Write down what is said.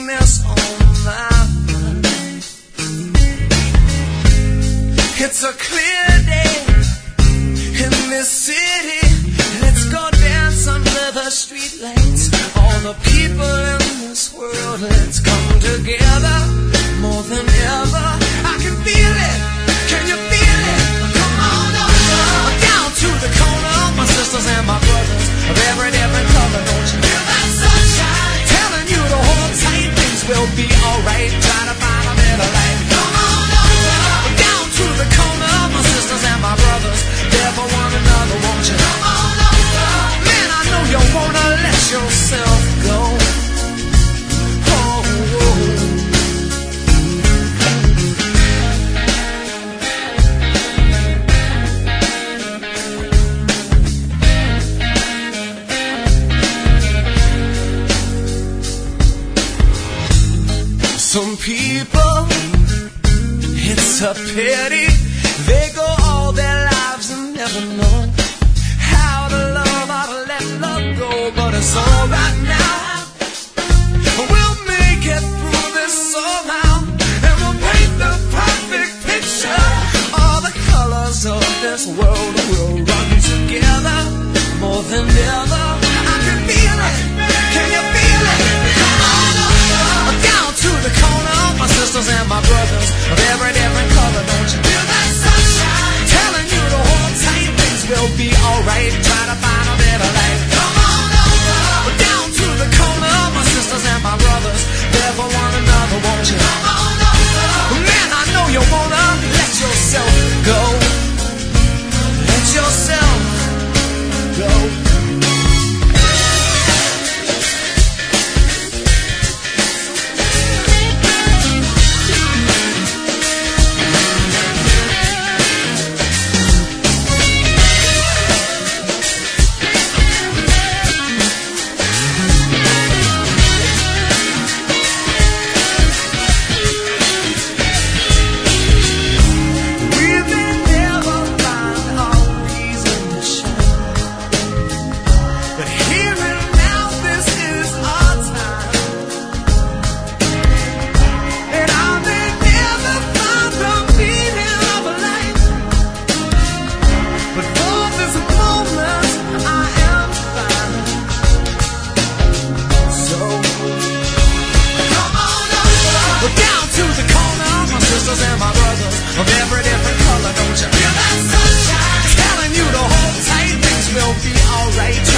emptiness on my mind. It's a clear day in this city. Let's go dance under the streetlights. All the people in this world, let's come together more than ever. I can feel it. Can you feel it? Come on over. Down to the corner, my sisters and my brothers of every different color. Don't you feel that sunshine? Telling you to hold tight, things will be alright. Try to find a better life. Come on over. Down to the corner, my sisters and my brothers, there for one another, won't you? Come on over. Man, I know you wanna let yourself go. Some people, it's a pity, they go all their lives and never know how to love, how to let love go. But it's alright now, we'll make it through this somehow, and we'll paint the perfect picture. All the colors of this world will run together more than ever. I can feel it, can you feel it? Come on over, down to the corner, my sisters and my brothers of every different color. Don't you feel that sunshine? Telling you to hold tight, things will be alright. Try to find a better life. Come on over, down to the corner, my sisters and my brothers, there for one another, won't you? Come on over. Man, I know you wanna let yourself go. Let yourself go. And my brothers of every different color, don't you feel that sunshine? Telling you to hold tight, things will be alright.